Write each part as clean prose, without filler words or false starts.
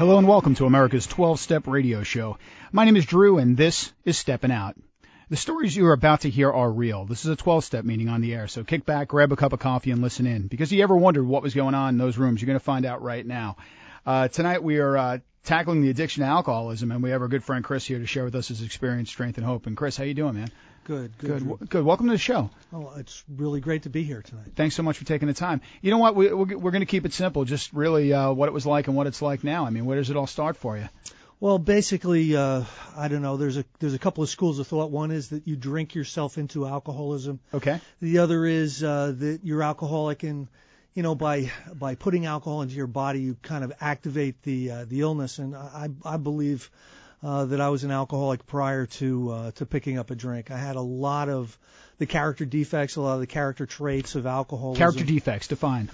Hello and welcome to America's 12-Step Radio Show. My name is Drew and this is Steppin' Out. The stories you are about to hear are real. This is a 12-step meeting on the air, so kick back, grab a cup of coffee, and listen in. Because if you ever wondered what was going on in those rooms, you're going to find out right now. Tonight we are tackling the addiction to alcoholism, and we have our good friend Chris here to share with us his experience, strength, and hope. And Chris, how you doing, man? Good. Welcome to the show. Oh, it's really great to be here tonight. Thanks so much for taking the time. You know what? We're going to keep it simple, just really what it was like and what it's like now. I mean, where does it all start for you? Well, basically, I don't know. There's a couple of schools of thought. One is that you drink yourself into alcoholism. Okay. The other is that you're alcoholic, and by putting alcohol into your body, you kind of activate the illness. And I believe that I was an alcoholic prior to picking up a drink. I had a lot of the character defects, a lot of the character traits of alcoholism. Character defects, define.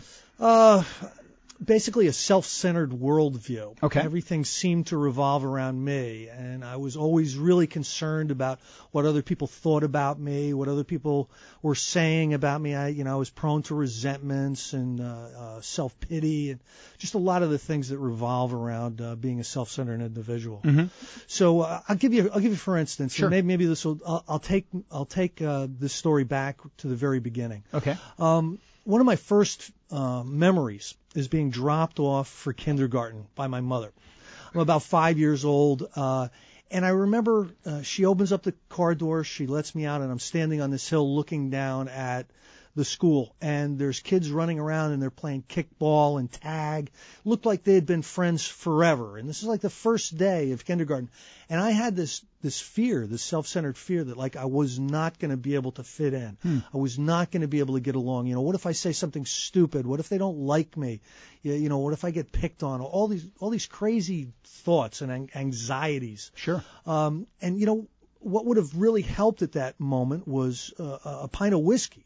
Basically a self-centered worldview. Okay. Everything seemed to revolve around me, and I was always really concerned about what other people thought about me, what other people were saying about me. I was prone to resentments and self-pity, and just a lot of the things that revolve around being a self-centered individual. Mm-hmm. So I'll give you for instance, sure. And maybe this will. I'll take this story back to the very beginning. Okay. One of my first memories is being dropped off for kindergarten by my mother. I'm about 5 years old, and I remember she opens up the car door, she lets me out, and I'm standing on this hill looking down at the school, and there's kids running around, and they're playing kickball and tag. Looked like they had been friends forever, and this is like the first day of kindergarten. And I had this fear, this self-centered fear that like I was not going to be able to fit in. I was not going to be able to get along. What if I say something stupid? What if they don't like me? What if I get picked on? All these crazy thoughts and anxieties. Sure. And what would have really helped at that moment was a pint of whiskey.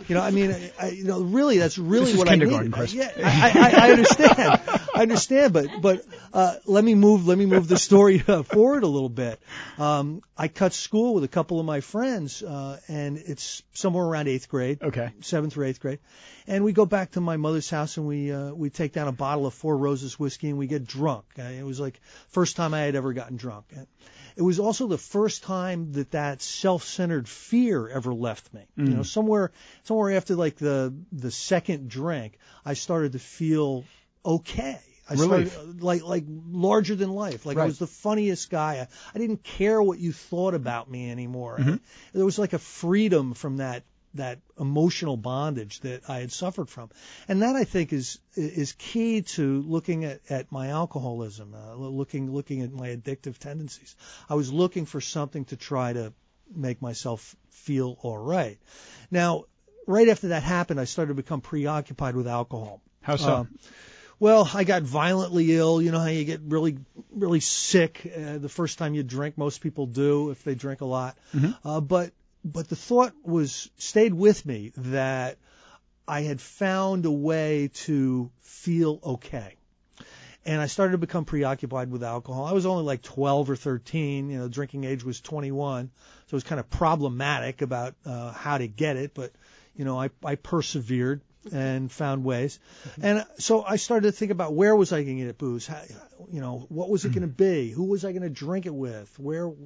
Really, that's really this what is I kindergarten, needed. Chris. I understand. I understand, but let me move the story forward a little bit. I cut school with a couple of my friends, and it's somewhere around 8th grade. Okay. 7th or 8th grade, and we go back to my mother's house, and we take down a bottle of Four Roses whiskey, and we get drunk. It was like first time I had ever gotten drunk. It was also the first time that self-centered fear ever left me. Somewhere after like the second drink, I started to feel okay. I started like larger than life. Like I was the funniest guy. I didn't care what you thought about me anymore. Mm-hmm. There was like a freedom from that emotional bondage that I had suffered from. And that I think is key to looking at my alcoholism, looking at my addictive tendencies. I was looking for something to try to make myself feel all right. Now, right after that happened, I started to become preoccupied with alcohol. How so? Well, I got violently ill. You know how you get really, really sick the first time you drink. Most people do if they drink a lot. Mm-hmm. But the thought stayed with me that I had found a way to feel okay. And I started to become preoccupied with alcohol. I was only like 12 or 13. Drinking age was 21. So it was kind of problematic about how to get it. But, I persevered and found ways. And so I started to think about where was I going to get booze? How, what was it going to be? Who was I going to drink it with?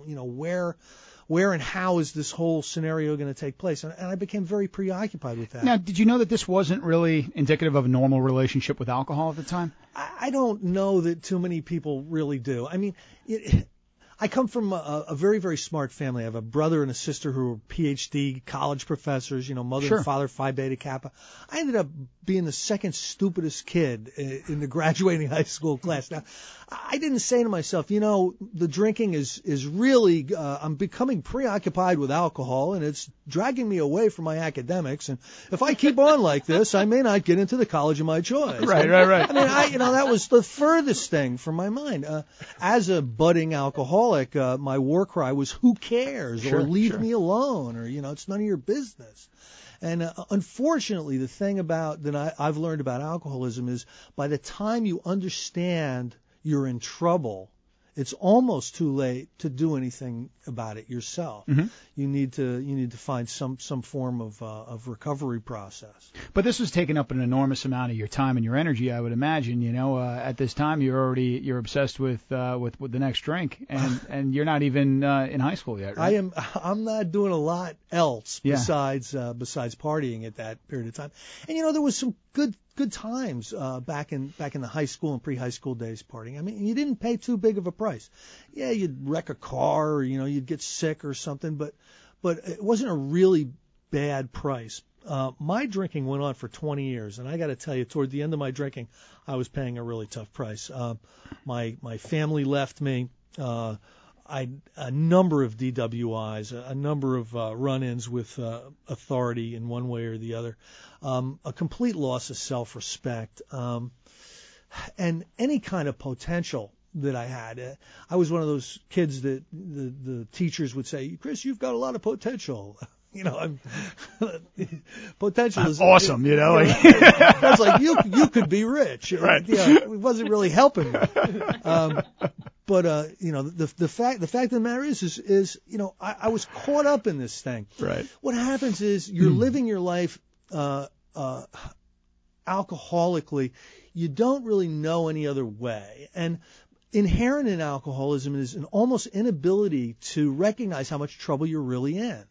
Where and how is this whole scenario going to take place? And I became very preoccupied with that. Now, did you know that this wasn't really indicative of a normal relationship with alcohol at the time? I don't know that too many people really do. I mean, I come from a very, very smart family. I have a brother and a sister who are PhD college professors, mother and father, Phi Beta Kappa. I ended up being the second stupidest kid in the graduating high school class. Now, I didn't say to myself, the drinking is really, I'm becoming preoccupied with alcohol and it's dragging me away from my academics. And if I keep on like this, I may not get into the college of my choice. Right. I mean, that was the furthest thing from my mind. As a budding alcoholic, my war cry was, who cares? Or leave me alone. Or, it's none of your business. And unfortunately, the thing that I've learned about alcoholism is by the time you understand you're in trouble it's almost too late to do anything about it yourself. Mm-hmm. You need to find some form of recovery process. But this was taking up an enormous amount of your time and your energy, I would imagine. At this time you're obsessed with the next drink, and you're not even in high school yet, right? I'm not doing a lot else besides partying at that period of time. And there was some good times back in the high school and pre-high school days partying. I mean, you didn't pay too big of a price. Yeah, you'd wreck a car, or you'd get sick or something, but it wasn't a really bad price. My drinking went on for 20 years, and I got to tell you, toward the end of my drinking, I was paying a really tough price. My family left me. A number of DWIs, a number of run-ins with authority in one way or the other, a complete loss of self-respect, and any kind of potential that I had. I was one of those kids that the teachers would say, "Chris, you've got a lot of potential." Potential is awesome. That's like you could be rich. Right. It wasn't really helping me. But the fact of the matter is I was caught up in this thing. Right. What happens is you're living your life alcoholically. You don't really know any other way, and inherent in alcoholism is an almost inability to recognize how much trouble you're really in.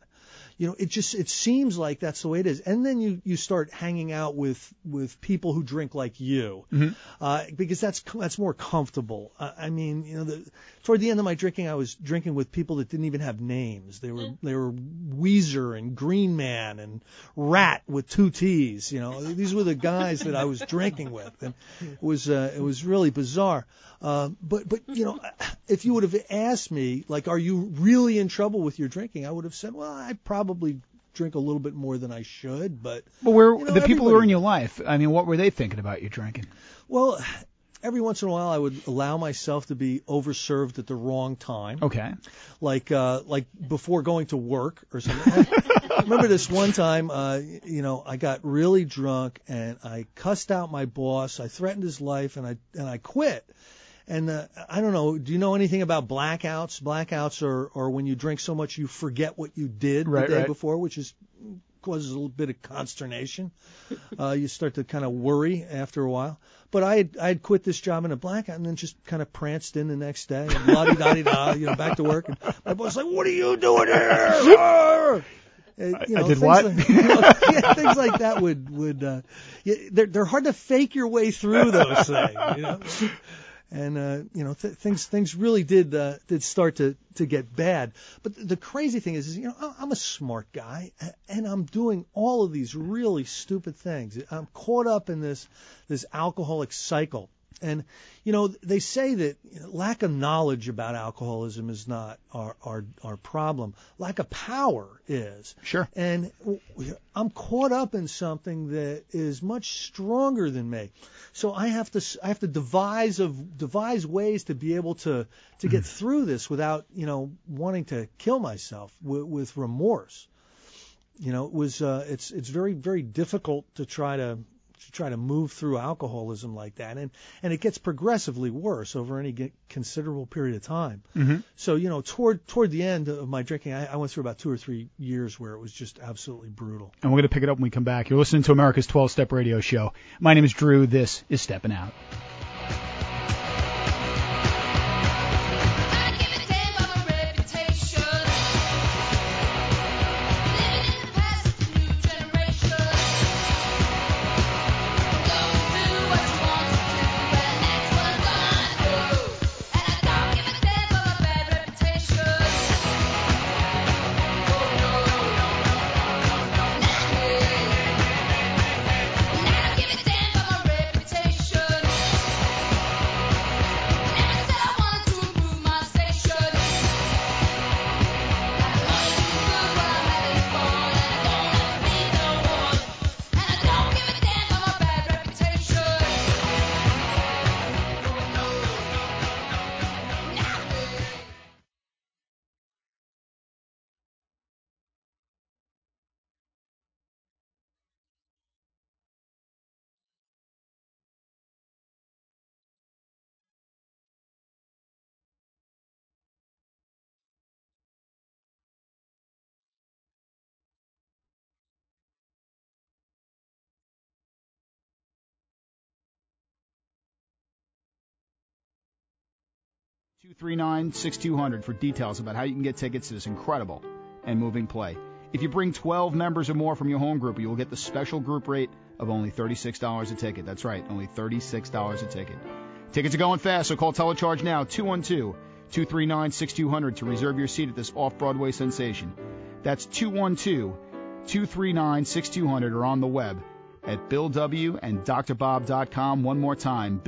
It seems like that's the way it is. And then you start hanging out with people who drink like you, because that's more comfortable. Toward the end of my drinking, I was drinking with people that didn't even have names. They were Weezer and Green Man and Rat with 2 T's. These were the guys that I was drinking with, and it was really bizarre. But if you would have asked me, like, are you really in trouble with your drinking? I would have said, well, I probably drink a little bit more than I should, but the people who were in your life, I mean, what were they thinking about you drinking? Well, every once in a while I would allow myself to be overserved at the wrong time. Okay. Like before going to work or something. I remember this one time, I got really drunk and I cussed out my boss. I threatened his life and I quit. And I don't know, do you know anything about blackouts? Blackouts are when you drink so much you forget what you did the day before, which causes a little bit of consternation. You start to kind of worry after a while. But I had quit this job in a blackout and then just kind of pranced in the next day and la-di-da-di-da, back to work. And my boss was like, "What are you doing here?" I did what? Things like that would they're hard to fake your way through those things. And things really did start to get bad. But the crazy thing is I'm a smart guy and I'm doing all of these really stupid things. I'm caught up in this alcoholic cycle. And they say that lack of knowledge about alcoholism is not our problem. Lack of power is. Sure. And I'm caught up in something that is much stronger than me. So I have to devise ways to be able to get through this without wanting to kill myself with remorse. It's very, very difficult to try to move through alcoholism like that, and it gets progressively worse over any considerable period of time. Mm-hmm. So toward the end of my drinking, I went through about 2 or 3 years where it was just absolutely brutal. And we're going to pick it up when we come back. You're listening to America's 12-Step Radio Show. My name is Drew. This is Steppin' Out. 239-6200 for details about how you can get tickets to this incredible and moving play. If you bring 12 members or more from your home group, you will get the special group rate of only $36 a ticket. That's right, only $36 a ticket. Tickets are going fast, so call Telecharge now, 212-239-6200 to reserve your seat at this off-Broadway sensation. That's 212-239-6200 or on the web at BillW&DrBob.com. One more time,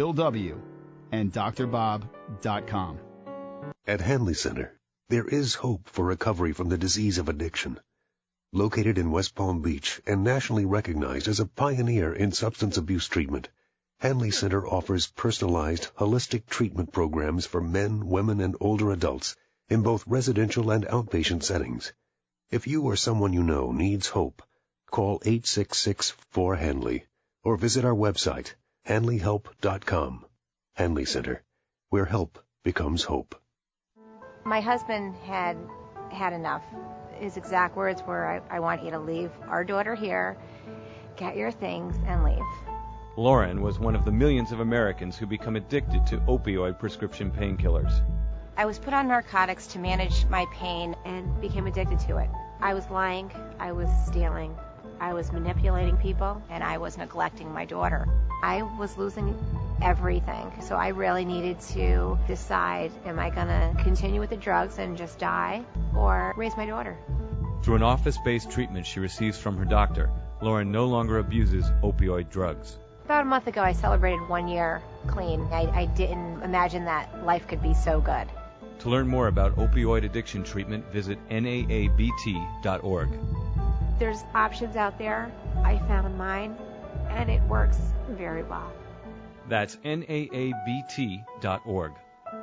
BillW&DrBob.com. At Hanley Center, there is hope for recovery from the disease of addiction. Located in West Palm Beach and nationally recognized as a pioneer in substance abuse treatment, Hanley Center offers personalized, holistic treatment programs for men, women, and older adults in both residential and outpatient settings. If you or someone you know needs hope, call 866-4HANLEY or visit our website, hanleyhelp.com. Hanley Center, where help becomes hope. My husband had enough. His exact words were, I want you to leave our daughter here, get your things, and leave. Lauren was one of the millions of Americans who become addicted to opioid prescription painkillers. I was put on narcotics to manage my pain and became addicted to it. I was lying, I was stealing, I was manipulating people, and I was neglecting my daughter. I was losing everything. So I really needed to decide, am I going to continue with the drugs and just die or raise my daughter? Through an office-based treatment she receives from her doctor, Lauren no longer abuses opioid drugs. About a month ago, I celebrated 1 year clean. I didn't imagine that life could be so good. To learn more about opioid addiction treatment, visit NAABT.org. There's options out there. I found mine, and it works very well. That's NAABT.org.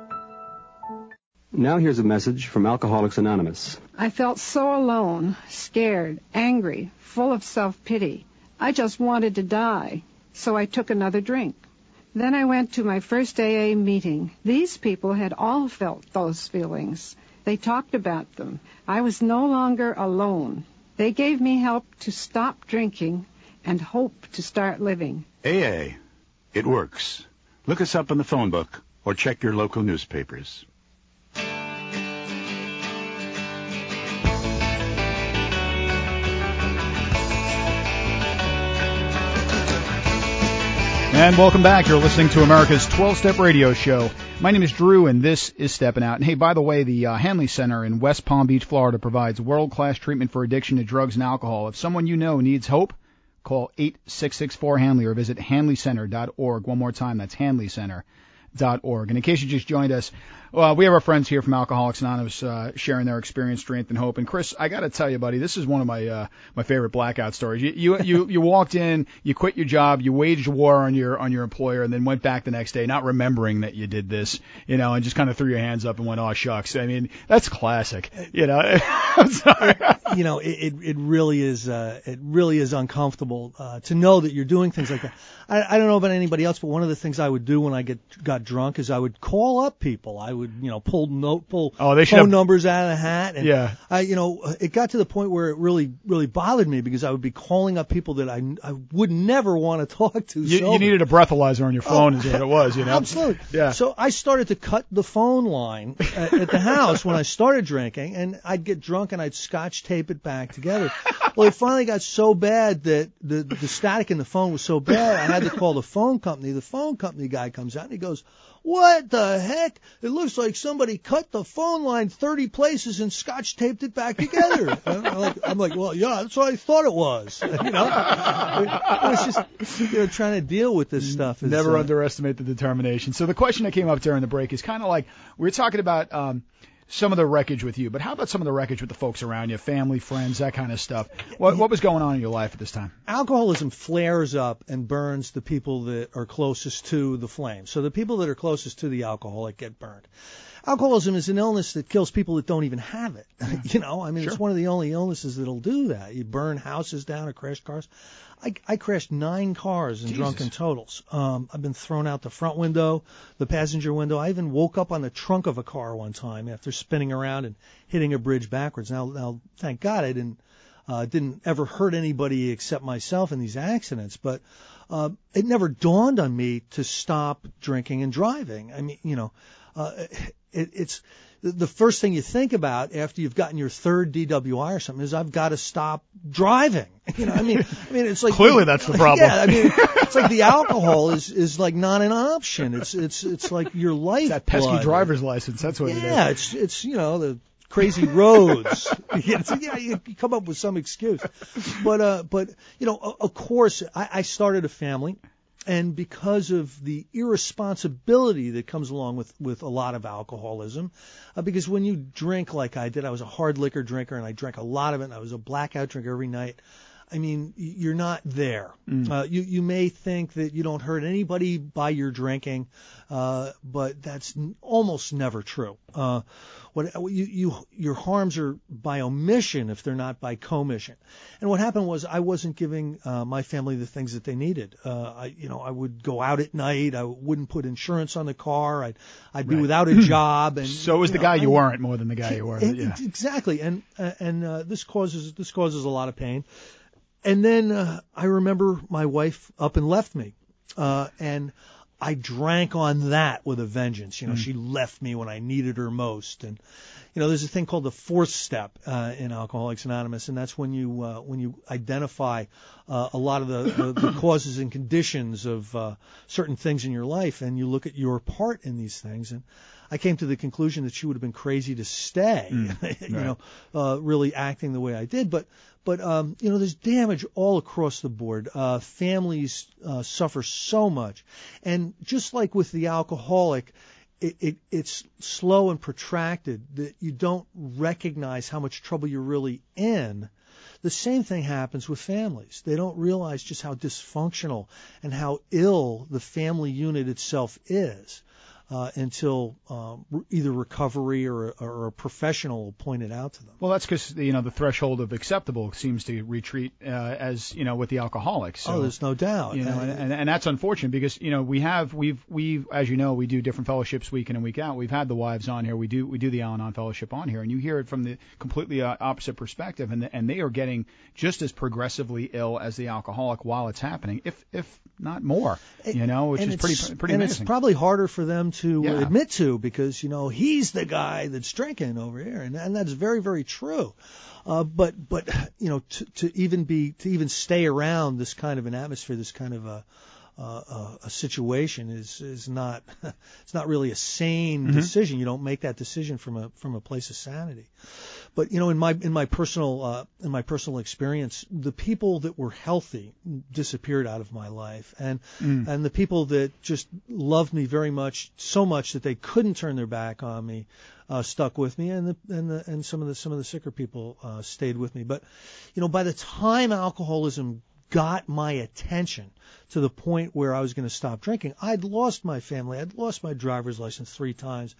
Now here's a message from Alcoholics Anonymous. I felt so alone, scared, angry, full of self-pity. I just wanted to die, so I took another drink. Then I went to my first AA meeting. These people had all felt those feelings. They talked about them. I was no longer alone. They gave me help to stop drinking and hope to start living. AA. It works. Look us up in the phone book or check your local newspapers. And welcome back. You're listening to America's 12-Step Radio Show. My name is Drew, and this is Stepping Out. And hey, by the way, the Hanley Center in West Palm Beach, Florida, provides world-class treatment for addiction to drugs and alcohol. If someone you know needs hope, call 866-4HANLEY or visit hanleycenter.org. One more time, that's hanleycenter.org. And in case you just joined us, we have our friends here from Alcoholics Anonymous sharing their experience, strength, and hope. And Chris, I got to tell you, buddy, this is one of my favorite blackout stories. You walked in, you quit your job, you waged war on your employer, and then went back the next day, not remembering that you did this, and just kind of threw your hands up and went, "Oh shucks." I mean, that's classic. I'm sorry. It really is uncomfortable to know that you're doing things like that. I don't know about anybody else, but one of the things I would do when I got drunk is I would call up people. I would, pull phone numbers out of the hat. And yeah. It got to the point where it really, really bothered me because I would be calling up people that I would never want to talk to. You needed a breathalyzer on your phone is what it was, Absolutely. Yeah. So I started to cut the phone line at the house when I started drinking, and I'd get drunk and I'd scotch tape it back together. Well, it finally got so bad that the static in the phone was so bad, I had to call the phone company. The phone company guy comes out and he goes, "What the heck? It looks like somebody cut the phone line 30 places and scotch taped it back together." I'm like, well, yeah, that's what I thought it was. It was just, trying to deal with this stuff. Never underestimate the determination. So the question that came up during the break is kind of like, we were talking about some of the wreckage with you, but how about some of the wreckage with the folks around you, family, friends, that kind of stuff? What was going on in your life at this time? Alcoholism flares up and burns the people that are closest to the flame. So the people that are closest to the alcoholic get burned. Alcoholism is an illness that kills people that don't even have it. Sure. It's one of the only illnesses that'll do that. You burn houses down or crash cars. I crashed 9 cars in drunken totals. I've been thrown out the front window, the passenger window. I even woke up on the trunk of a car one time after spinning around and hitting a bridge backwards. Now, thank God I didn't ever hurt anybody except myself in these accidents. But it never dawned on me to stop drinking and driving. it's the first thing you think about after you've gotten your third DWI or something is I've got to stop driving. I mean, it's like clearly that's the problem. Yeah, I mean, it's like the alcohol is like not an option. It's like your life. It's that pesky driver's license. That's what it is. Yeah, it's the crazy roads. You come up with some excuse. But of course, I started a family. And because of the irresponsibility that comes along with a lot of alcoholism, because when you drink like I did, I was a hard liquor drinker and I drank a lot of it and I was a blackout drinker every night. I mean, you're not there. You may think that you don't hurt anybody by your drinking, but that's almost never true. Your harms are by omission if they're not by commission. And what happened was I wasn't giving my family the things that they needed. I would go out at night. I wouldn't put insurance on the car. I'd be without a job. And so it was the guy you weren't more than the guy you were. Yeah. Exactly. And this causes a lot of pain. And then I remember my wife up and left me, and I drank on that with a vengeance. She left me when I needed her most. And there's a thing called the fourth step in Alcoholics Anonymous, and that's when you identify a lot of the causes and conditions of certain things in your life, and you look at your part in these things. And I came to the conclusion that she would have been crazy to stay, really acting the way I did. But there's damage all across the board. Families suffer so much. And just like with the alcoholic, it's slow and protracted that you don't recognize how much trouble you're really in. The same thing happens with families. They don't realize just how dysfunctional and how ill the family unit itself is. Until either recovery or a professional will point it out to them. Well, that's because the threshold of acceptable seems to retreat as with the alcoholics. So, there's no doubt. And that's unfortunate because we've as you know, we do different fellowships week in and week out. We've had the wives on here. We do the Al-Anon fellowship on here, and you hear it from the completely opposite perspective, and they are getting just as progressively ill as the alcoholic while it's happening, if not more. Which is pretty amazing. It's probably harder for them to admit to because he's the guy that's drinking over here, and that's very, very true. But to even stay around this kind of an atmosphere, this kind of a situation is not it's not really a sane decision. You don't make that decision from a place of sanity. But in my personal experience, the people that were healthy disappeared out of my life, and the people that just loved me very much, so much that they couldn't turn their back on me, stuck with me, and some of the sicker people stayed with me. But by the time alcoholism got my attention to the point where I was going to stop drinking, I'd lost my family. I'd lost my driver's license 3 times.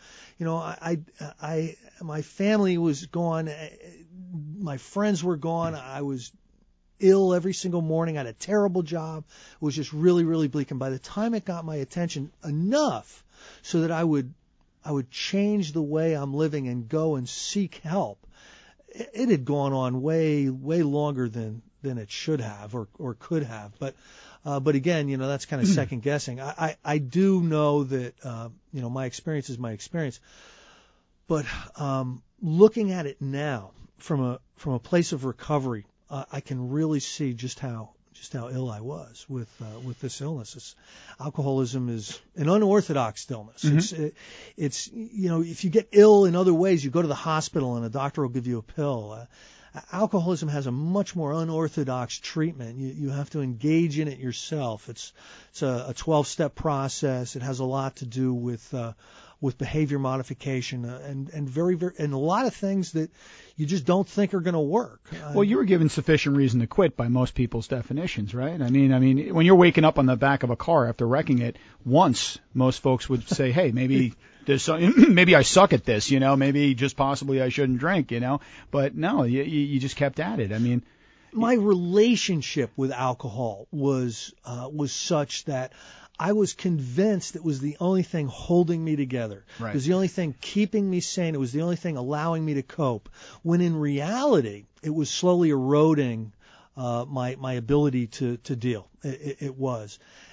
My family was gone. My friends were gone. I was ill every single morning. I had a terrible job. It was just really, really bleak. And by the time it got my attention enough so that I would change the way I'm living and go and seek help, it had gone on way, way longer than it should have or could have. But again, that's kind of second guessing. I do know that, my experience is my experience, but, looking at it now from a place of recovery, I can really see just how ill I was with this illness. Alcoholism is an unorthodox illness. It's if you get ill in other ways, you go to the hospital and a doctor will give you a pill. Alcoholism has a much more unorthodox treatment. You have to engage in it yourself. It's a 12-step process. It has a lot to do with behavior modification and very, very, and a lot of things that you just don't think are going to work. Well, you were given sufficient reason to quit by most people's definitions, right? I mean, when you're waking up on the back of a car after wrecking it once, most folks would say, hey, maybe maybe I suck at this, maybe just possibly I shouldn't drink, but no, you just kept at it. I mean, my relationship with alcohol was such that I was convinced it was the only thing holding me together. Right. It was the only thing keeping me sane. It was the only thing allowing me to cope. When in reality, it was slowly eroding my ability to deal. It was.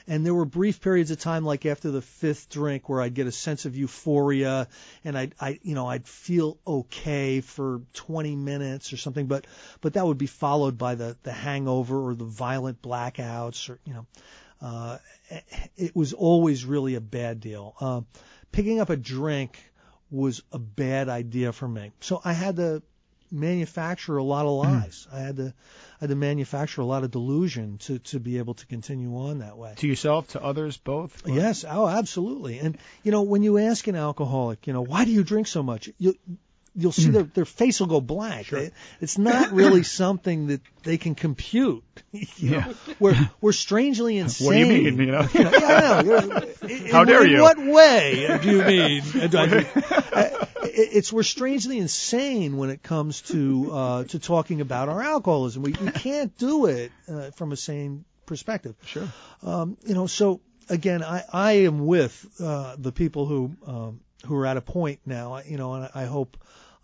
And there were brief periods of time, like after the fifth drink, where I'd get a sense of euphoria, and I'd feel okay for 20 minutes or something, but that would be followed by the hangover or the violent blackouts, or it was always really a bad deal. Picking up a drink was a bad idea for me, so I had to manufacture a lot of lies. I had to manufacture a lot of delusion to be able to continue on that way. To yourself, to others, both? Yes, absolutely. And when you ask an alcoholic, why do you drink so much? You'll see their face will go blank. Sure. It's not really something that they can compute. We're strangely insane. What do you mean? I know. How dare you? In what way do you mean? We're strangely insane when it comes to talking about our alcoholism. We can't do it from a sane perspective. Sure. So again, I am with the people who are at a point now. And I hope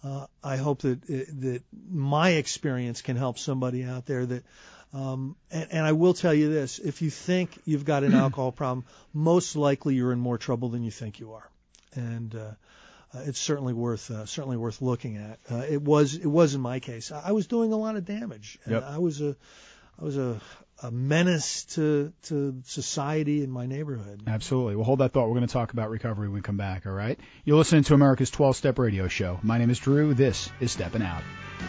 that my experience can help somebody out there that. And I will tell you this: if you think you've got an alcohol problem, most likely you're in more trouble than you think you are. And it's certainly worth looking at. It was in my case. I was doing a lot of damage. Yep. I was a menace to society in my neighborhood. Absolutely. Well, hold that thought. We're going to talk about recovery when we come back, all right? You're listening to America's 12-Step Radio Show. My name is Drew. This is Steppin' Out.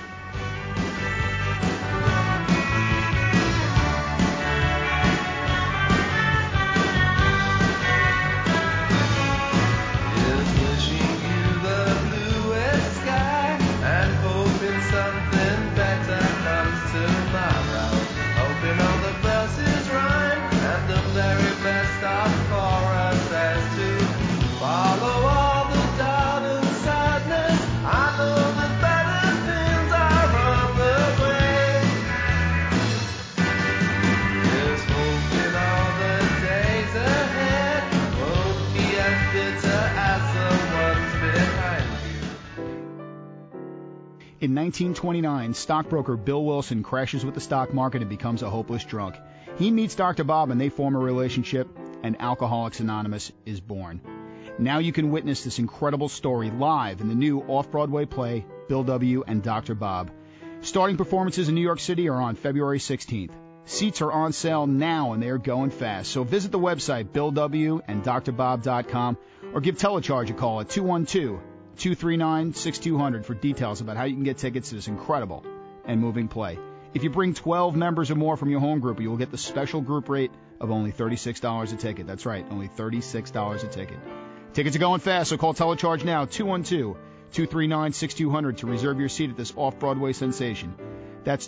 In 1929, stockbroker Bill Wilson crashes with the stock market and becomes a hopeless drunk. He meets Dr. Bob and they form a relationship, and Alcoholics Anonymous is born. Now you can witness this incredible story live in the new off-Broadway play, Bill W. and Dr. Bob. Starting performances in New York City are on February 16th. Seats are on sale now and they are going fast. So visit the website, BillWandDrBob.com, or give Telecharge a call at 212-239-6200 for details about how you can get tickets to this incredible and moving play. If you bring 12 members or more from your home group, you will get the special group rate of only $36 a ticket. That's right, only $36 a ticket. Tickets are going fast, so call Telecharge now, 212-239-6200 to reserve your seat at this off-Broadway sensation. That's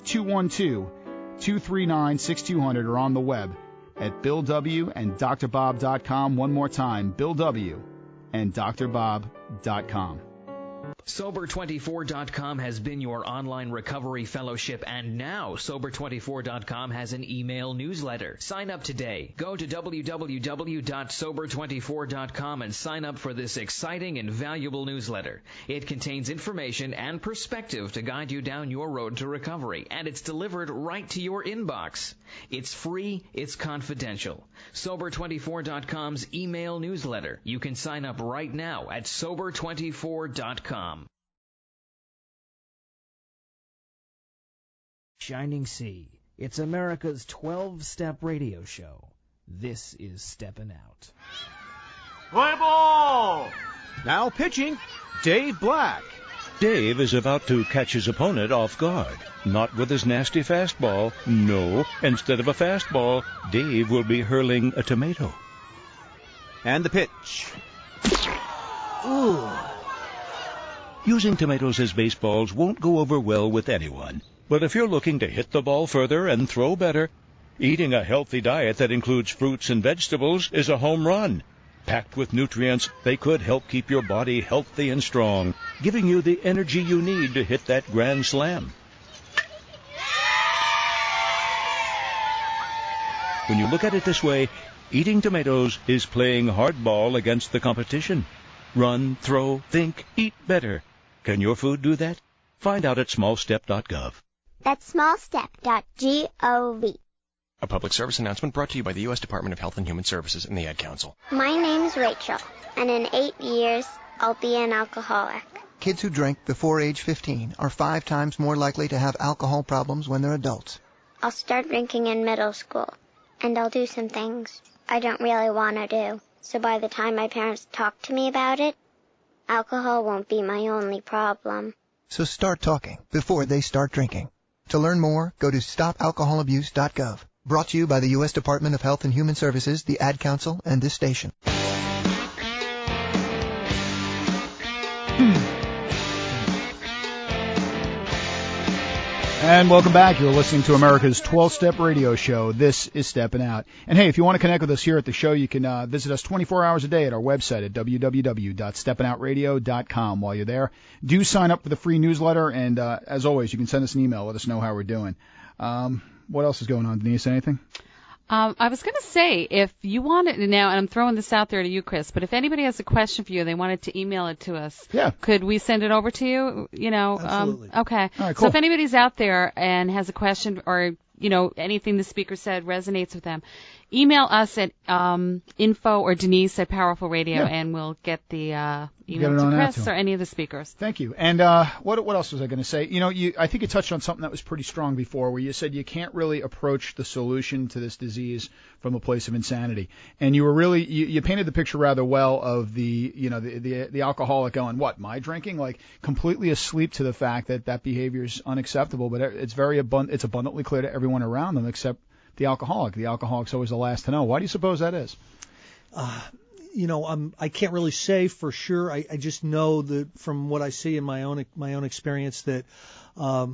212-239-6200 or on the web at BillWandDrBob.com. One more time, BillWandDrBob.com. Sober24.com has been your online recovery fellowship, and now Sober24.com has an email newsletter. Sign up today. Go to www.sober24.com and sign up for this exciting and valuable newsletter. It contains information and perspective to guide you down your road to recovery, and it's delivered right to your inbox. It's free, it's confidential. Sober24.com's email newsletter. You can sign up right now at Sober24.com. Shining Sea. It's America's 12-step radio show. This is Steppin' Out. Play ball! Now pitching, Dave Black. Dave is about to catch his opponent off guard. Not with his nasty fastball. No, instead of a fastball, Dave will be hurling a tomato. And the pitch. Ooh. Using tomatoes as baseballs won't go over well with anyone. But if you're looking to hit the ball further and throw better, eating a healthy diet that includes fruits and vegetables is a home run. Packed with nutrients, they could help keep your body healthy and strong, giving you the energy you need to hit that grand slam. When you look at it this way, eating tomatoes is playing hardball against the competition. Run, throw, think, eat better. Can your food do that? Find out at smallstep.gov. That's smallstep.gov. A public service announcement brought to you by the U.S. Department of Health and Human Services and the Ad Council. My name's Rachel, and in 8 years, I'll be an alcoholic. Kids who drink before age 15 are 5 times more likely to have alcohol problems when they're adults. I'll start drinking in middle school, and I'll do some things I don't really want to do. So by the time my parents talk to me about it, alcohol won't be my only problem. So start talking before they start drinking. To learn more, go to stopalcoholabuse.gov. Brought to you by the U.S. Department of Health and Human Services, the Ad Council, and this station. And welcome back. You're listening to America's 12-Step Radio Show. This is Steppin' Out. And hey, if you want to connect with us here at the show, you can visit us 24 hours a day at our website at www.steppinoutradio.com. While you're there, do sign up for the free newsletter, and as always, you can send us an email. Let us know how we're doing. What else is going on, Denise? Anything? I was going to say, if you wanted to now, and I'm throwing this out there to you, Chris, but if anybody has a question for you, they wanted to email it to us. Yeah. Could we send it over to you? You know, Absolutely. Okay. All right, cool. So if anybody's out there and has a question or, you know, anything the speaker said resonates with them, email us at info or Denise at Powerful Radio, and we'll get the email to Chris or any of the speakers. Thank you. And what else was I going to say? You know, I think you touched on something that was pretty strong before, where you said you can't really approach the solution to this disease from a place of insanity. And you were really you painted the picture rather well of the alcoholic going, what, my drinking? Like completely asleep to the fact that behavior is unacceptable. But it's it's abundantly clear to everyone around them except the alcoholic. The alcoholic's always the last to know. Why do you suppose that is? You know, I can't really say for sure. I just know that from what I see in my own experience that I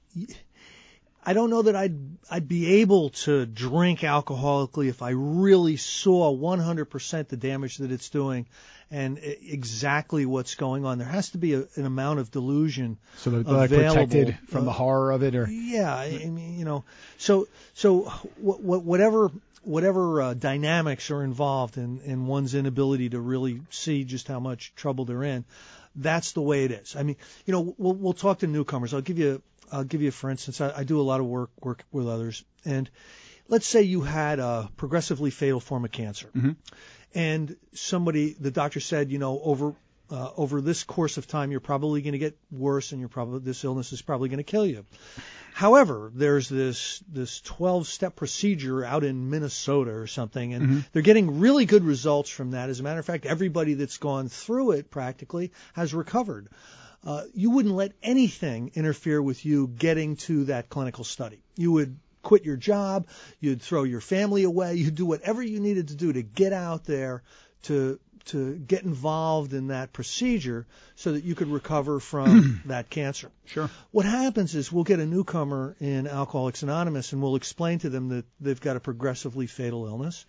don't know that I'd be able to drink alcoholically if I really saw 100% the damage that it's doing and exactly what's going on. There has to be an amount of delusion so they're like protected from the horror of it, or yeah, I mean, you know, so whatever dynamics are involved in one's inability to really see just how much trouble they're in, that's the way it is. I mean, you know, we'll talk to newcomers. I'll give you, for instance, I do a lot of work with others, and let's say you had a progressively fatal form of cancer, and the doctor said, you know, over this course of time, you're probably going to get worse, and this illness is probably going to kill you. However, there's this 12-step procedure out in Minnesota or something, and they're getting really good results from that. As a matter of fact, everybody that's gone through it practically has recovered. You wouldn't let anything interfere with you getting to that clinical study. You would quit your job, you'd throw your family away, you'd do whatever you needed to do to get out there to get involved in that procedure so that you could recover from that cancer. Sure. What happens is we'll get a newcomer in Alcoholics Anonymous and we'll explain to them that they've got a progressively fatal illness.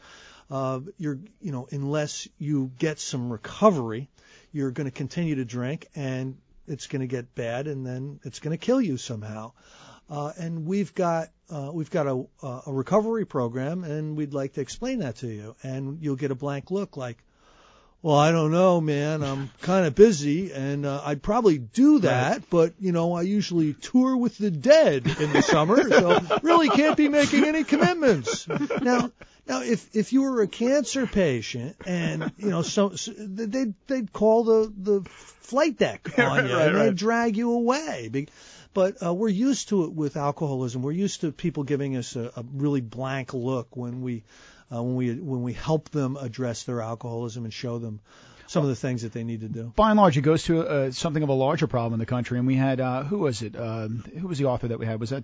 Unless you get some recovery, you're going to continue to drink and it's going to get bad and then it's going to kill you somehow. And we've got a recovery program and we'd like to explain that to you. And you'll get a blank look like, well, I don't know, man. I'm kind of busy, and I'd probably do that, right. But, you know, I usually tour with the Dead in the summer, so really can't be making any commitments. Now, if you were a cancer patient, and, you know, so they'd call the flight deck on you, and they'd drag you away. But we're used to it with alcoholism. We're used to people giving us a really blank look when we help them address their alcoholism and show them some of the things that they need to do. By and large, it goes to something of a larger problem in the country. And we had who was it? Who was the author that we had? Was that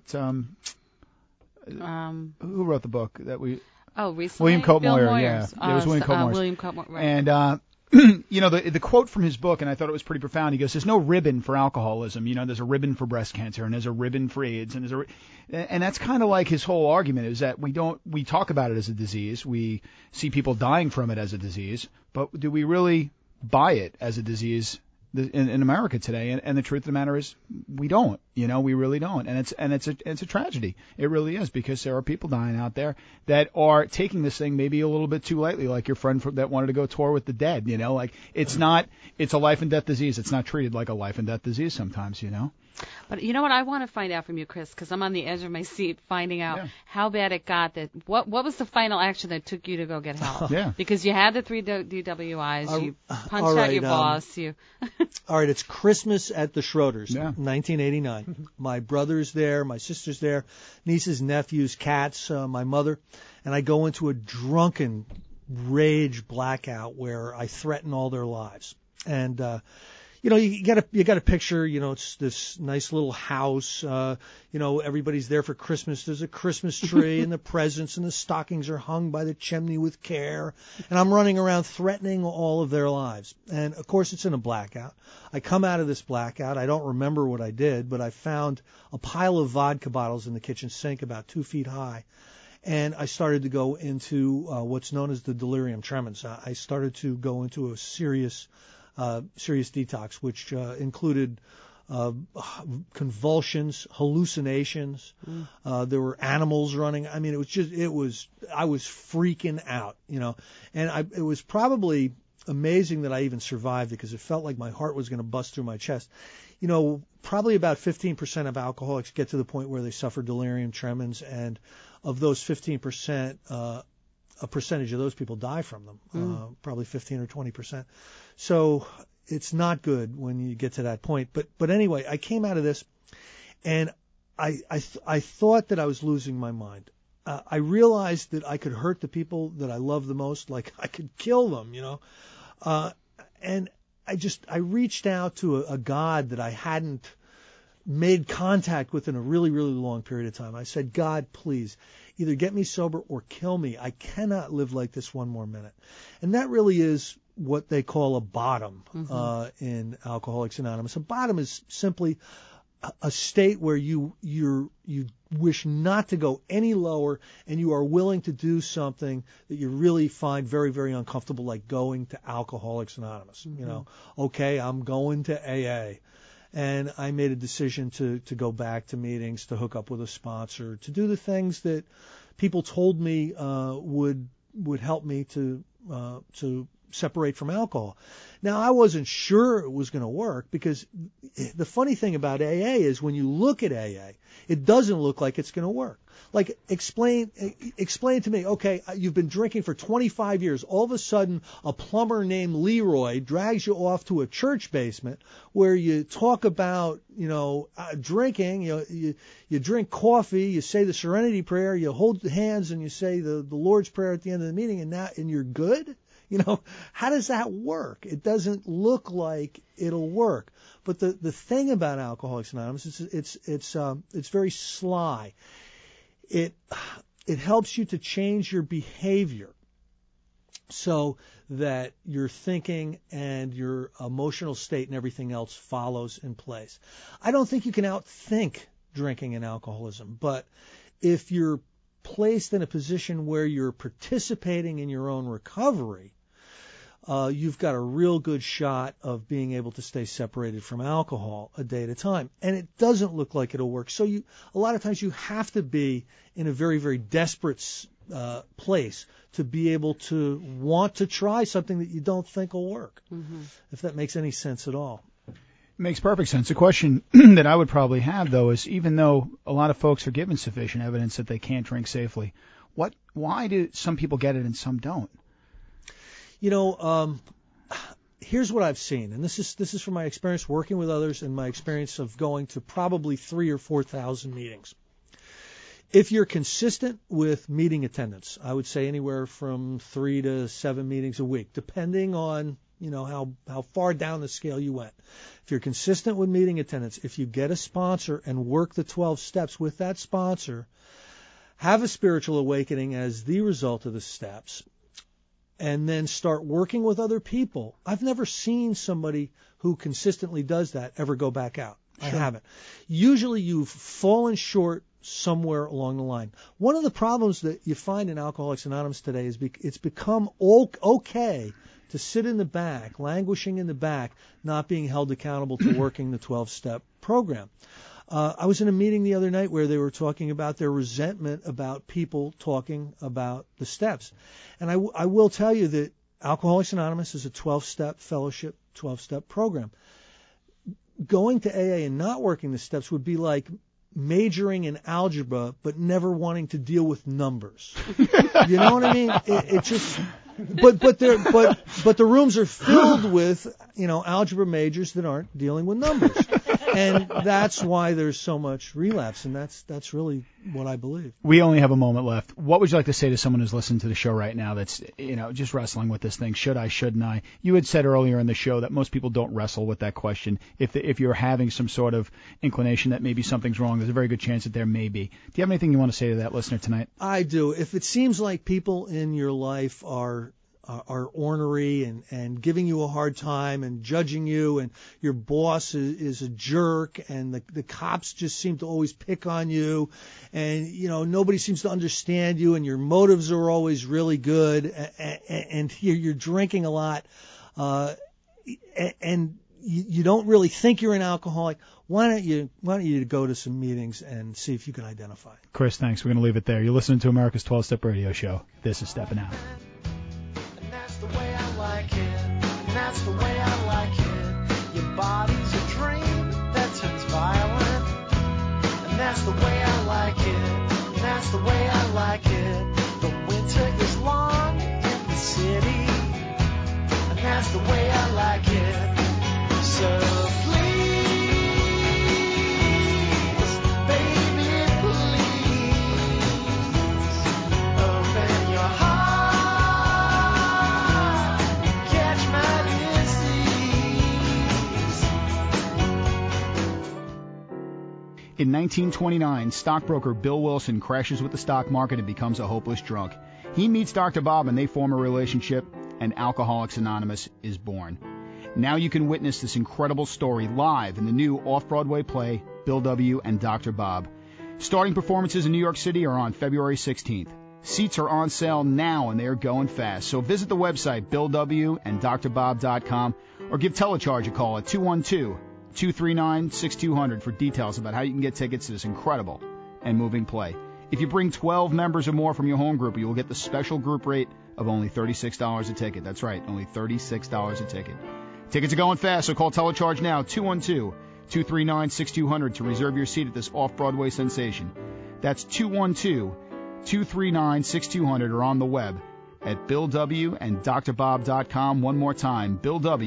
who wrote the book that we? Oh, recently. William Cope Bill Moyer. Moyers. Yeah, it was William Cope Moyers. William Cope Moyers. Right. And you know, the quote from his book, and I thought it was pretty profound. He goes, "There's no ribbon for alcoholism. You know, there's a ribbon for breast cancer, and there's a ribbon for AIDS, and and that's kind of like his whole argument is that we talk about it as a disease, we see people dying from it as a disease, but do we really buy it as a disease in America today, and the truth of the matter is we don't. We really don't, and it's a tragedy. It really is, because there are people dying out there that are taking this thing maybe a little bit too lightly, like your friend that wanted to go tour with the Dead. Like it's a life and death disease. It's not treated like a life and death disease sometimes. But you know what I want to find out from you, Chris, because I'm on the edge of my seat finding out how bad it got. What was the final action that took you to go get help? Yeah. Because you had the 3 DWIs, you punched out your boss. All right, it's Christmas at the Schroeder's, 1989. My brother's there, my sister's there, nieces, nephews, cats, my mother, and I go into a drunken rage blackout where I threaten all their lives. And you got a picture, it's this nice little house, everybody's there for Christmas. There's a Christmas tree and the presents and the stockings are hung by the chimney with care. And I'm running around threatening all of their lives. And of course it's in a blackout. I come out of this blackout. I don't remember what I did, but I found a pile of vodka bottles in the kitchen sink about 2 feet high. And I started to go into what's known as the delirium tremens. I started to go into a serious detox, which included convulsions, hallucinations. There were animals running. I mean, I was freaking out, and it was probably amazing that I even survived, because it felt like my heart was going to bust through my chest. Probably about 15% of alcoholics get to the point where they suffer delirium tremens, and of those 15%, a percentage of those people die from them, probably 15 or 20%. So it's not good when you get to that point. But anyway, I came out of this, and I thought that I was losing my mind. I realized that I could hurt the people that I love the most, like I could kill them, and I reached out to a God that I hadn't made contact with in a really, really long period of time. I said, God, please, either get me sober or kill me. I cannot live like this one more minute. And that really is what they call a bottom in Alcoholics Anonymous. A bottom is simply a state where you wish not to go any lower, and you are willing to do something that you really find very, very uncomfortable, like going to Alcoholics Anonymous. Okay, I'm going to AA. And I made a decision to go back to meetings, to hook up with a sponsor, to do the things that people told me would help me to separate from alcohol. Now, I wasn't sure it was going to work, because the funny thing about AA is when you look at AA, it doesn't look like it's going to work. Like, explain to me, okay, you've been drinking for 25 years. All of a sudden, a plumber named Leroy drags you off to a church basement where you talk about, drinking. You drink coffee, you say the Serenity Prayer, you hold hands, and you say the Lord's Prayer at the end of the meeting, and you're good? How does that work? It doesn't look like it'll work. But the thing about Alcoholics Anonymous is it's very sly. It helps you to change your behavior so that your thinking and your emotional state and everything else follows in place. I don't think you can outthink drinking and alcoholism, but if you're placed in a position where you're participating in your own recovery, you've got a real good shot of being able to stay separated from alcohol a day at a time. And it doesn't look like it'll work. So a lot of times you have to be in a very, very desperate place to be able to want to try something that you don't think will work, if that makes any sense at all. Makes perfect sense. The question that I would probably have, though, is even though a lot of folks are given sufficient evidence that they can't drink safely, why do some people get it and some don't? Here's what I've seen, and this is from my experience working with others and my experience of going to probably 3,000 or 4,000 meetings. If you're consistent with meeting attendance, I would say anywhere from 3 to 7 meetings a week, depending on how far down the scale you went. If you're consistent with meeting attendance, if you get a sponsor and work the 12 steps with that sponsor, have a spiritual awakening as the result of the steps, and then start working with other people. I've never seen somebody who consistently does that ever go back out. Sure. I haven't. Usually you've fallen short somewhere along the line. One of the problems that you find in Alcoholics Anonymous today is it's become okay to sit in the back, languishing in the back, not being held accountable to working the 12-step program. I was in a meeting the other night where they were talking about their resentment about people talking about the steps. And I will tell you that Alcoholics Anonymous is a 12-step fellowship, 12-step program. Going to AA and not working the steps would be like majoring in algebra but never wanting to deal with numbers. You know what I mean? It just but the rooms are filled with, algebra majors that aren't dealing with numbers. And that's why there's so much relapse, and that's really what I believe. We only have a moment left. What would you like to say to someone who's listening to the show right now that's, just wrestling with this thing? Should I, shouldn't I? You had said earlier in the show that most people don't wrestle with that question. If you're having some sort of inclination that maybe something's wrong, there's a very good chance that there may be. Do you have anything you want to say to that listener tonight? I do. If it seems like people in your life are ornery and giving you a hard time and judging you, and your boss is a jerk, and the cops just seem to always pick on you, and nobody seems to understand you, and your motives are always really good, and you're drinking a lot, and you don't really think you're an alcoholic, why don't you go to some meetings and see if you can identify? Chris, thanks. We're going to leave it there. You're listening to America's 12-Step Radio Show. This is Stepping Out. That's the way I like it, and that's the way I like it. Your body's a dream that turns violent, and that's the way I like it, and that's the way I like it. The winter is long in the city, and that's the way I like it. So in 1929, stockbroker Bill Wilson crashes with the stock market and becomes a hopeless drunk. He meets Dr. Bob and they form a relationship, and Alcoholics Anonymous is born. Now you can witness this incredible story live in the new off-Broadway play, Bill W. and Dr. Bob. Starting performances in New York City are on February 16th. Seats are on sale now and they are going fast. So visit the website, BillWandDrBob.com, or give Telecharge a call at 212-239-6200 for details about how you can get tickets to this incredible and moving play. If you bring 12 members or more from your home group, you will get the special group rate of only $36 a ticket. That's right, only $36 a ticket. Tickets are going fast, so call Telecharge now, 212-239-6200 to reserve your seat at this off-Broadway sensation. That's 212-239-6200 or on the web at BillWandDrBob.com. One more time,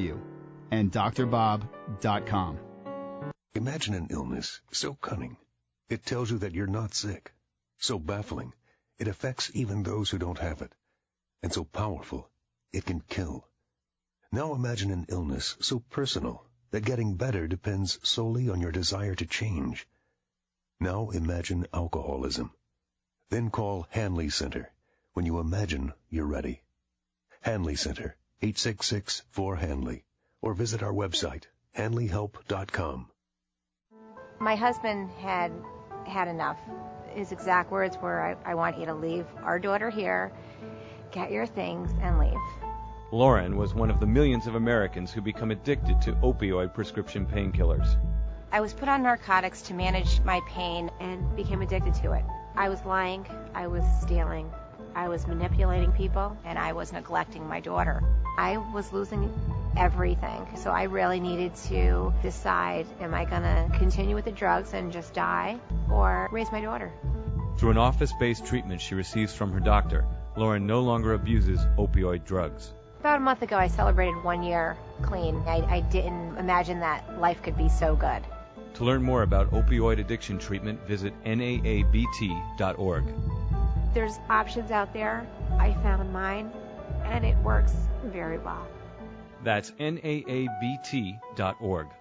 BillWandDrBob.com. Imagine an illness so cunning, it tells you that you're not sick. So baffling, it affects even those who don't have it. And so powerful, it can kill. Now imagine an illness so personal that getting better depends solely on your desire to change. Now imagine alcoholism. Then call Hanley Center when you imagine you're ready. Hanley Center, 866-4HANLEY. Or visit our website, HanleyHelp.com. My husband had enough. His exact words were, I want you to leave our daughter here, get your things, and leave. Lauren was one of the millions of Americans who become addicted to opioid prescription painkillers. I was put on narcotics to manage my pain and became addicted to it. I was lying, I was stealing, I was manipulating people, and I was neglecting my daughter. I was losing everything. So I really needed to decide, am I going to continue with the drugs and just die, or raise my daughter? Through an office-based treatment she receives from her doctor, Lauren no longer abuses opioid drugs. About a month ago, I celebrated 1 year clean. I didn't imagine that life could be so good. To learn more about opioid addiction treatment, visit NAABT.org. There's options out there. I found mine, and it works very well. That's NAABT.org.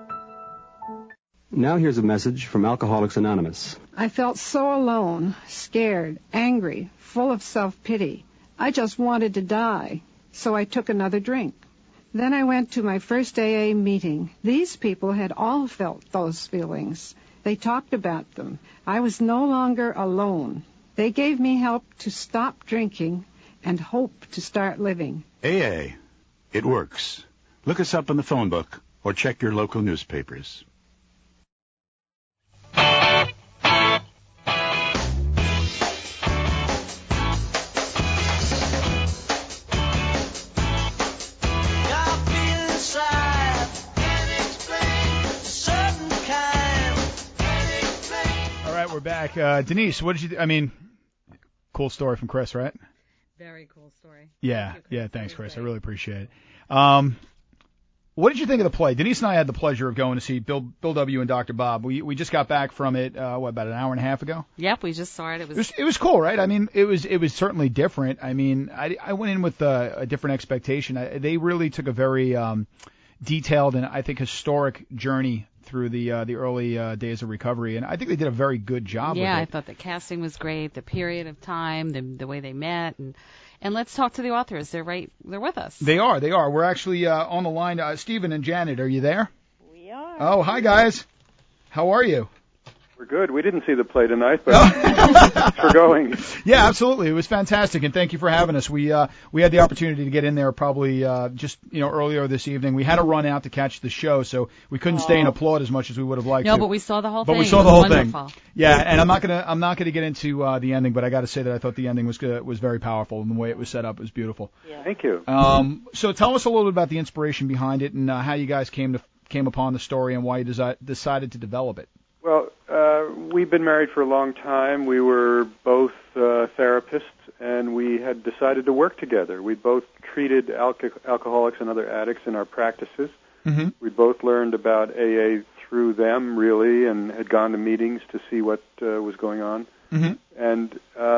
Now here's a message from Alcoholics Anonymous. I felt so alone, scared, angry, full of self-pity. I just wanted to die, so I took another drink. Then I went to my first AA meeting. These people had all felt those feelings. They talked about them. I was no longer alone. They gave me help to stop drinking and hope to start living. AA. It works. Look us up in the phone book or check your local newspapers. We're back. Denise, what did you, cool story from Chris, right? Very cool story. Yeah, thanks, Chris. I really appreciate it. What did you think of the play? Denise and I had the pleasure of going to see Bill W. and Dr. Bob. We just got back from it, about an hour and a half ago? Yep, we just saw it. It was cool, right? It was certainly different. I went in with a different expectation. They really took a very detailed and, I think, historic journey through the early days of recovery, and I think they did a very good job with it. Yeah, I thought the casting was great, the period of time, the way they met, and let's talk to the authors. They're with us. They are. We're actually on the line. Stephen and Janet, are you there? We are. Oh, hi guys. How are you? We're good. We didn't see the play tonight, but thanks for going. Yeah, absolutely. It was fantastic, and thank you for having us. We had the opportunity to get in there probably just earlier this evening. We had to run out to catch the show, so we couldn't stay and applaud as much as we would have liked to. No, but we saw the whole thing. But we saw the whole Wonderful. thing. Yeah, and I'm not gonna get into the ending, but I got to say that I thought the ending was very powerful, and the way it was set up was beautiful. Yeah. Thank you. So tell us a little bit about the inspiration behind it and how you guys came upon the story and why you decided to develop it. Well, we've been married for a long time. We were both therapists, and we had decided to work together. We both treated alcoholics and other addicts in our practices. Mm-hmm. We both learned about AA through them, really, and had gone to meetings to see what was going on. Mm-hmm. And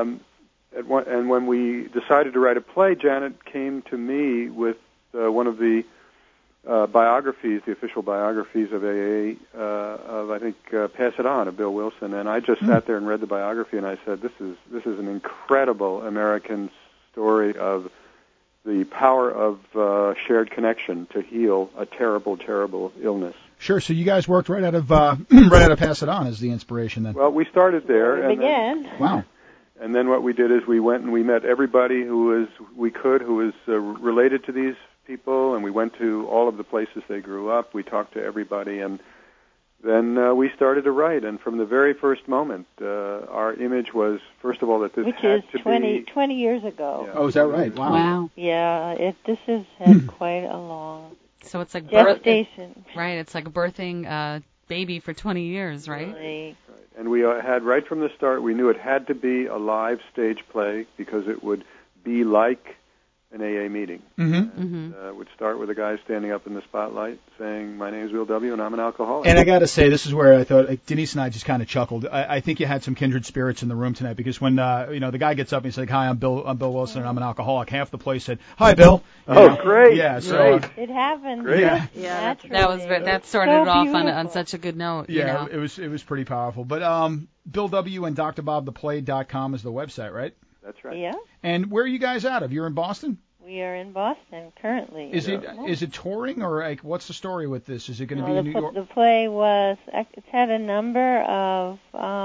when we decided to write a play, Janet came to me with one of the biographies, the official biographies of AA, of I think Pass It On of Bill Wilson, and I just sat there and read the biography, and I said, this is an incredible American story of the power of shared connection to heal a terrible, terrible illness. Sure. So you guys worked right out of Pass It On as the inspiration then. Well, we started there. We began. Wow. And then what we did is we went and we met everybody who was related to these people, and we went to all of the places they grew up. We talked to everybody, and then we started to write. And from the very first moment, our image was, first of all, that this had to be 20 years ago. Yeah. Oh, is that right? Wow. Yeah, this has had quite a long So it's like gestation. Right, it's like birthing a baby for 20 years, right? Right. And we had, right from the start, we knew it had to be a live stage play because it would be like an AA meeting. Mm-hmm. And, would start with a guy standing up in the spotlight saying, "My name is Bill W. and I'm an alcoholic." And I got to say, this is where I thought Denise and I just kind of chuckled. I think you had some kindred spirits in the room tonight because when the guy gets up and he's like, "Hi, I'm Bill Wilson and I'm an alcoholic," half the place said, "Hi, Bill." Great! Yeah, so great. It happened. Great. Yeah, that started it off on such a good note. Yeah, it was pretty powerful. But Bill W. and DrBobThePlay.com is the website, right? That's right. Yeah. And where are you guys out of? You're in Boston? We are in Boston currently. Is it touring or what's the story with this? Is it going to be in New York? The play it's had a number of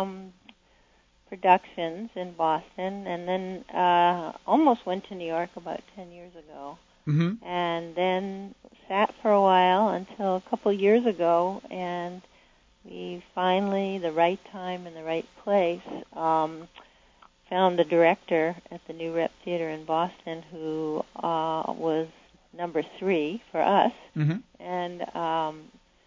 productions in Boston, and then almost went to New York about 10 years ago. Mm-hmm. And then sat for a while until a couple years ago, and we finally, the right time and the right place, found a director at the New Rep Theater in Boston who was number 3 for us. Mm-hmm. And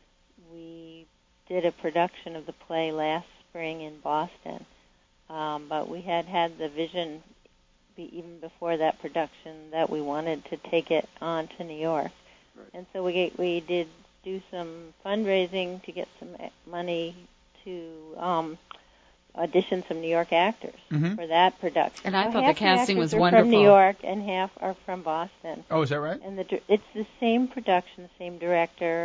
we did a production of the play last spring in Boston. But we had the vision even before that production that we wanted to take it on to New York. Right. And so we did do some fundraising to get some money to audition some New York actors for that production. And I thought the half casting the was actors are wonderful. from New York and half are from Boston. Oh, is that right? And it's the same production, same director.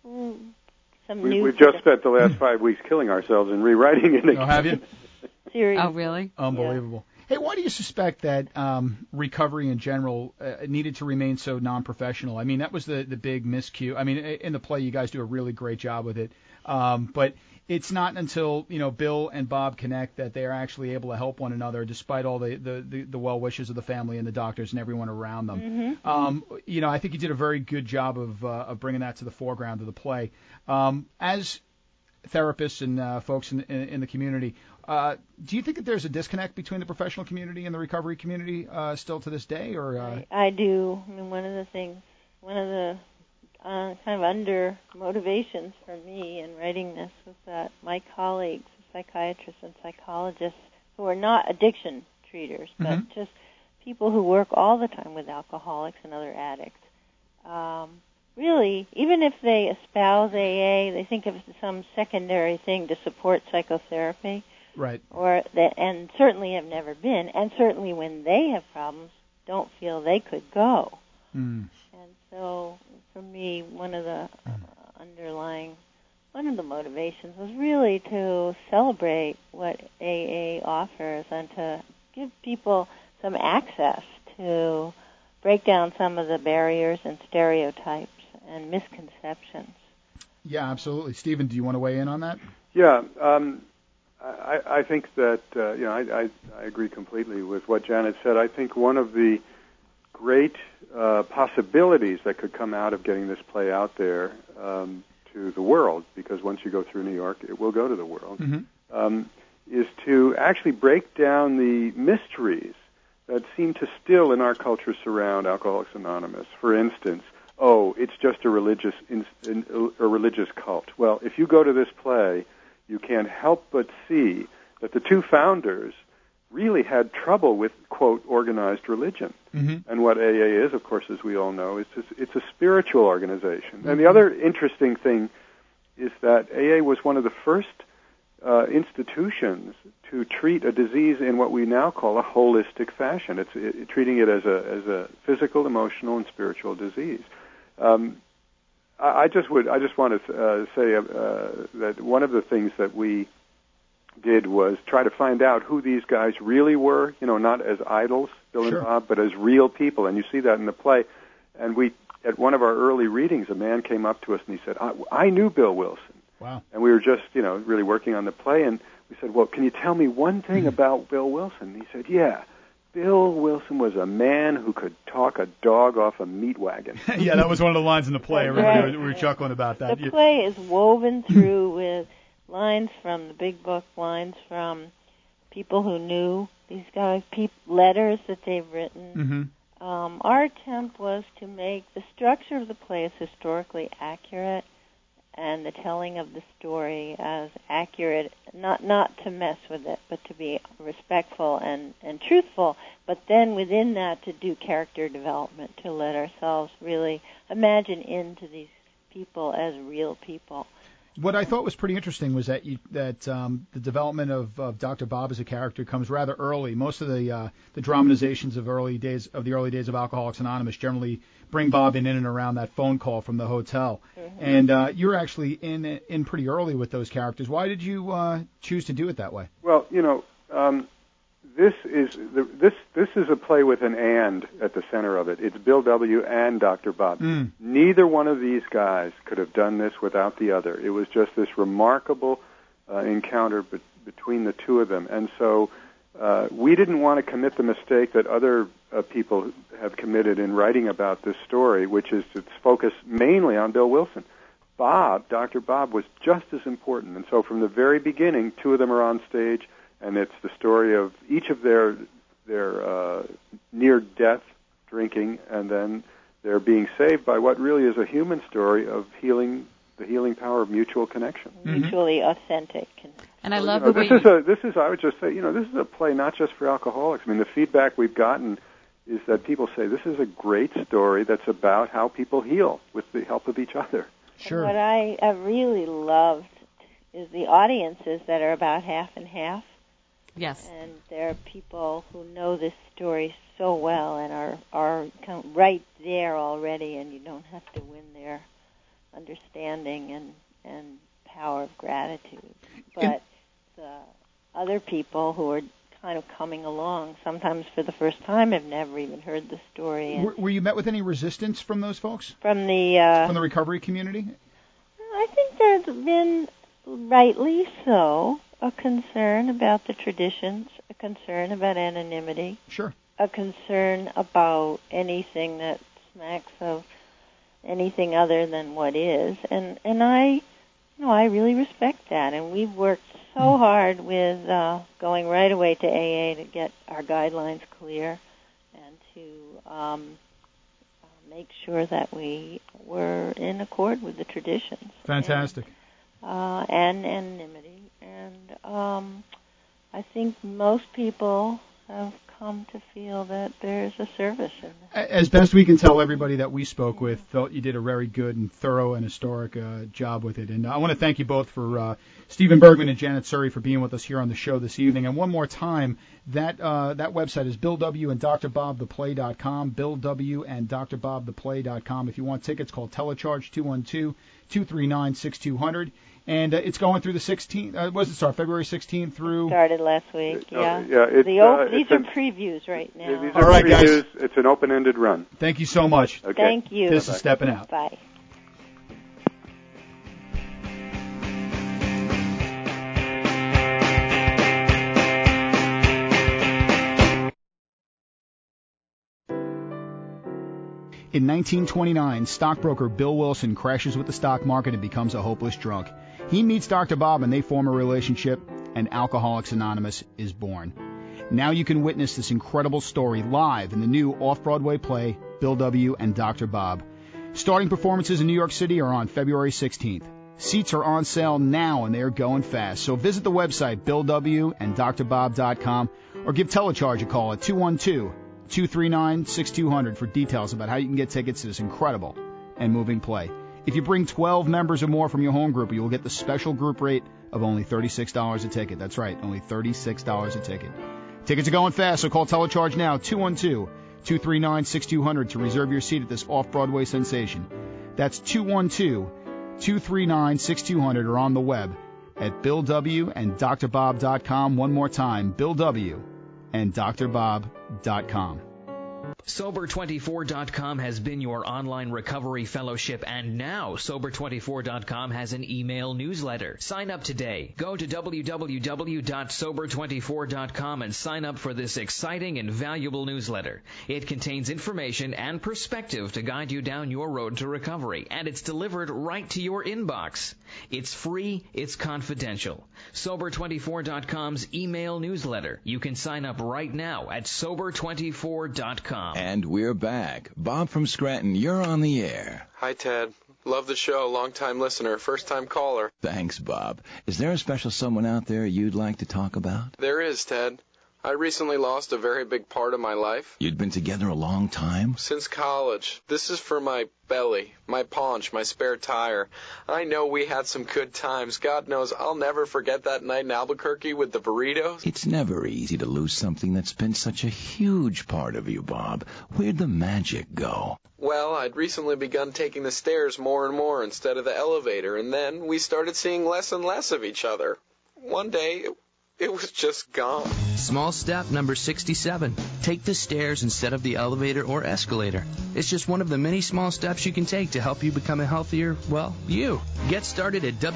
We've just spent the last 5 weeks killing ourselves and rewriting it again. Oh, have you? Series. Oh, really? Unbelievable. Hey, why do you suspect that recovery in general needed to remain so non-professional? I mean, that was the big miscue. I mean, in the play, you guys do a really great job with it. But it's not until, Bill and Bob connect that they are actually able to help one another, despite all the well wishes of the family and the doctors and everyone around them. Mm-hmm. I think you did a very good job of bringing that to the foreground of the play. As therapists and folks in the community, do you think that there's a disconnect between the professional community and the recovery community still to this day? Or I do. I mean, one of the kind of under motivations for me in writing this was that my colleagues, psychiatrists and psychologists, who are not addiction treaters, but just people who work all the time with alcoholics and other addicts, really, even if they espouse AA, they think of it as some secondary thing to support psychotherapy. Right. And certainly have never been, and certainly when they have problems, don't feel they could go. Mm. And so, for me, one of the motivations was really to celebrate what AA offers and to give people some access to break down some of the barriers and stereotypes and misconceptions. Yeah, absolutely. Stephen, do you want to weigh in on that? Yeah, I think that I agree completely with what Janet said. I think one of the great possibilities that could come out of getting this play out there to the world, because once you go through New York, it will go to the world, is to actually break down the mysteries that seem to still in our culture surround Alcoholics Anonymous. For instance, it's just a religious cult. Well, if you go to this play, you can't help but see that the two founders really had trouble with, quote, organized religion. And what AA is, of course, as we all know, it's a spiritual organization. And the other interesting thing is that AA was one of the first institutions to treat a disease in what we now call a holistic fashion. It's treating it as a physical, emotional, and spiritual disease. I just want to say that one of the things that we did was try to find out who these guys really were, not as idols, Bill and Bob, but as real people. And you see that in the play. And at one of our early readings, a man came up to us and he said, I knew Bill Wilson. Wow. And we were just, really working on the play. And we said, well, can you tell me one thing about Bill Wilson? And he said, yeah. Bill Wilson was a man who could talk a dog off a meat wagon. Yeah, that was one of the lines in the play. I remember we were chuckling about that. The play is woven through with lines from the big book, lines from people who knew these guys, letters that they've written. Our attempt was to make the structure of the play as historically accurate and the telling of the story as accurate, not to mess with it, but to be respectful and truthful, but then within that to do character development, to let ourselves really imagine into these people as real people. What I thought was pretty interesting was that the development of Dr. Bob as a character comes rather early. Most of the dramatizations of the early days of Alcoholics Anonymous generally bring Bob in and around that phone call from the hotel. And you were actually in pretty early with those characters. Why did you choose to do it that way? Well, this is a play with an and at the center of it. It's Bill W. and Dr. Bob. Neither one of these guys could have done this without the other. It was just this remarkable encounter between the two of them. And so we didn't want to commit the mistake that other people have committed in writing about this story, which is to focus mainly on Bill Wilson. Dr. Bob, was just as important. And so from the very beginning, two of them are on stage, and it's the story of each of their near-death drinking, and then they're being saved by what really is a human story of healing, the healing power of mutual connection. Mutually authentic. And I love the way I would just say, this is a play not just for alcoholics. I mean, the feedback we've gotten is that people say this is a great story that's about how people heal with the help of each other. Sure. And what I really loved is the audiences that are about half and half. Yes. And there are people who know this story so well and are kind of right there already, and you don't have to win their understanding and power of gratitude. But the other people who are kind of coming along, sometimes for the first time, have never even heard the story. Were you met with any resistance from those folks? From the recovery community? I think been rightly so a concern about the traditions, a concern about anonymity. Sure. A concern about anything that smacks of anything other than what is. And I really respect that. And we've worked so hard with going right away to AA to get our guidelines clear and to make sure that we were in accord with the traditions. Fantastic. And anonymity. And I think most people have come to feel that there's a service in this. As best we can tell, everybody that we spoke with felt you did a very good and thorough and historic job with it. And I want to thank you both for Stephen Bergman and Janet Surrey for being with us here on the show this evening. And one more time, that website is BillW and DrBobThePlay.com, BillW and DrBobThePlay.com. If you want tickets, call Telecharge 212-239-6200. And it's going through the 16th. Was it start February 16th through? Started last week. Yeah. These are previews right now. These are previews. Guys. It's an open-ended run. Thank you so much. Okay. Thank you. This is Stepping Out. Bye. In 1929, stockbroker Bill Wilson crashes with the stock market and becomes a hopeless drunk. He meets Dr. Bob and they form a relationship, and Alcoholics Anonymous is born. Now you can witness this incredible story live in the new off-Broadway play, Bill W. and Dr. Bob. Starting performances in New York City are on February 16th. Seats are on sale now and they are going fast. So visit the website, BillW and DrBob.com, or give Telecharge a call at 212-239-6200 for details about how you can get tickets to this incredible and moving play. If you bring 12 members or more from your home group, you will get the special group rate of only $36 a ticket. That's right, only $36 a ticket. Tickets are going fast, so call Telecharge now, 212-239-6200 to reserve your seat at this off-Broadway sensation. That's 212-239-6200 or on the web at BillW and DrBob.com. One more time, BillW and DrBob.com. Sober24.com has been your online recovery fellowship, and now Sober24.com has an email newsletter. Sign up today. Go to www.sober24.com and sign up for this exciting and valuable newsletter. It contains information and perspective to guide you down your road to recovery, and it's delivered right to your inbox. It's free, it's confidential. Sober24.com's email newsletter. You can sign up right now at Sober24.com. And we're back. Bob from Scranton, you're on the air. Hi, Ted. Love the show. Long-time listener, first-time caller. Thanks, Bob. Is there a special someone out there you'd like to talk about? There is, Ted. I recently lost a very big part of my life. You'd been together a long time? Since college. This is for my belly, my paunch, my spare tire. I know we had some good times. God knows I'll never forget that night in Albuquerque with the burritos. It's never easy to lose something that's been such a huge part of you, Bob. Where'd the magic go? Well, I'd recently begun taking the stairs more and more instead of the elevator, and then we started seeing less and less of each other. One day, it was just gone. Small step number 67. Take the stairs instead of the elevator or escalator. It's just one of the many small steps you can take to help you become a healthier, well, you. Get started at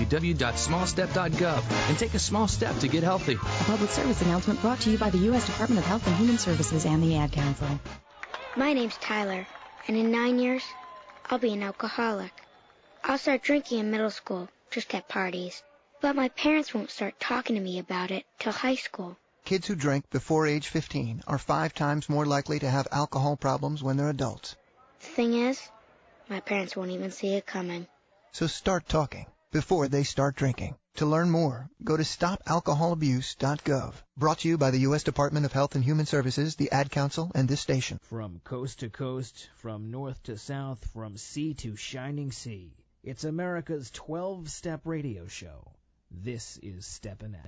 www.smallstep.gov and take a small step to get healthy. A public service announcement brought to you by the U.S. Department of Health and Human Services and the Ad Council. My name's Tyler, and in 9 years, I'll be an alcoholic. I'll start drinking in middle school, just at parties. But my parents won't start talking to me about it till high school. Kids who drink before age 15 are 5 times more likely to have alcohol problems when they're adults. The thing is, my parents won't even see it coming. So start talking before they start drinking. To learn more, go to stopalcoholabuse.gov. Brought to you by the U.S. Department of Health and Human Services, the Ad Council, and this station. From coast to coast, from north to south, from sea to shining sea, it's America's 12-step radio show. This is Steppin' Out.